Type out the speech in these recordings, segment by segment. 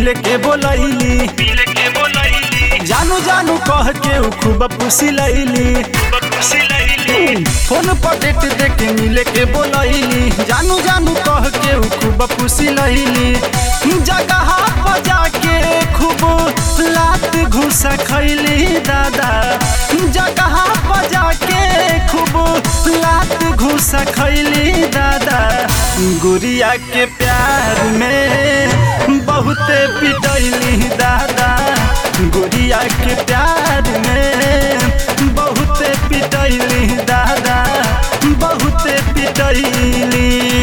मिल के बोलैली जानू जानू कह के उ खूब पुसी लैली फोन पर डेट दे के मिल के बोलैली जानू जानू कह के उ खूब पुसी लैली जगह पर जाके खूब लात घुसा खैली दादा जगह पर जाके खूब लात घुसा खैली दादा गुड़िया के प्यार में बहुते पिटैली दादा गुड़िया के प्यार में बहुते पिटैली दादा बहुते पिटैली।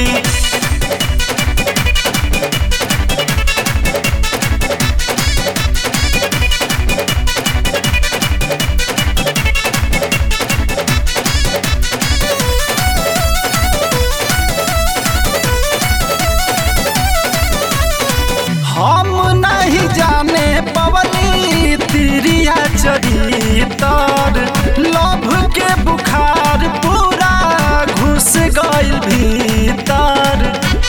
हम नहीं जाने पवली तिरिया चरितर लभ के बुखार पूरा घुस गइल भीतर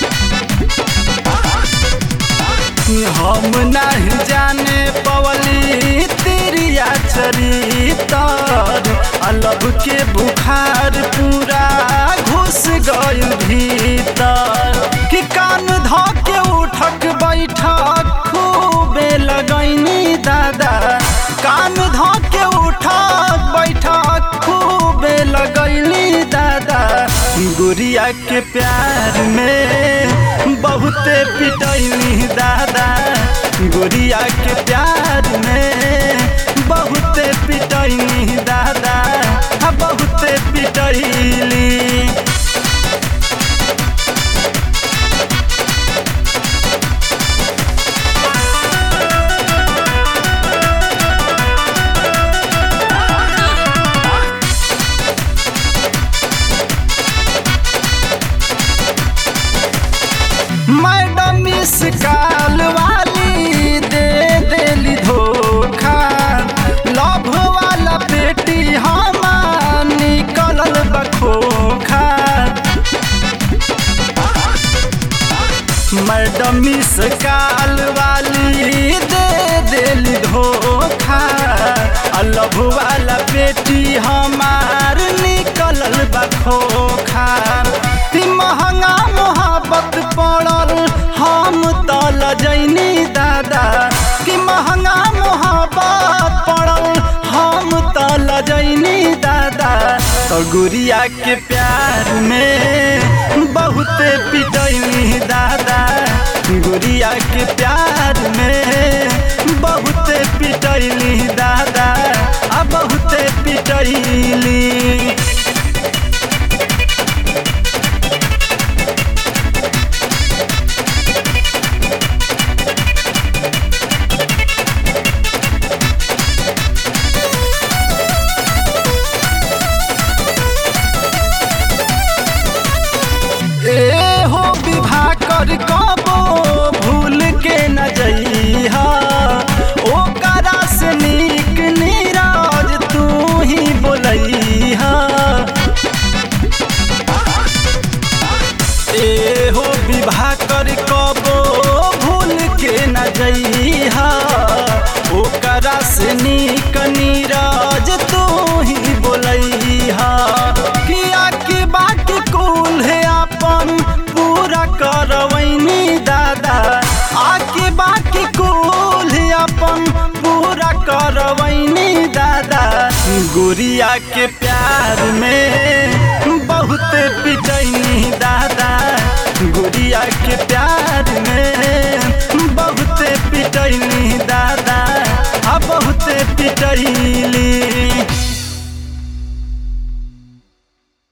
हम नहीं जाने पवली तिरिया चरितर लभ के बुखार पूरा घुस गइल भीतर कि कान ध के उठक बैठक खूबे लगैनी दादा कान ध के उठक बैठक खूबे लगैनी दादा गुड़िया के प्यार में बहुते पिटैनी दादा गुड़िया के प्यार में बहुते पिटैनी दादा बहुते पिटैली। मैडम इस काल वाली दे देली धोखा लव वाला बेटी हमार निकलल बखोखा मैडम इस काल वाली दे देली धोखा लव वाला बेटी हमार निकलल बखोखा महंगा मोहब्बत पड़ल हम तल जैनी दादा कि महंगा मोहब्बत पड़ल हम तल जैनी दादा तो गुड़िया के प्यार में बहुते पिटैनी दादा गुड़िया के प्यार में बहुते पिटैनी दादा बहुते पिटैली। हो विवाह कर कबो भूल के न जइहा ओकरा से नीक नीरज तू ही बोलैहा हो विवाह कर कबो भूल के न जइहा ओकरा से नीक नीरज तू ही बोलैहा किया की बाकी कुल है अपन पूरा करवैनी दादा आके बाकी कुल अपन पूरा करवैनी दादा गुड़िया के प्यार में बहुते पिटैनी दादा गुड़िया के प्यार में बहुते पिटैनी दादा बहुते पिटैली।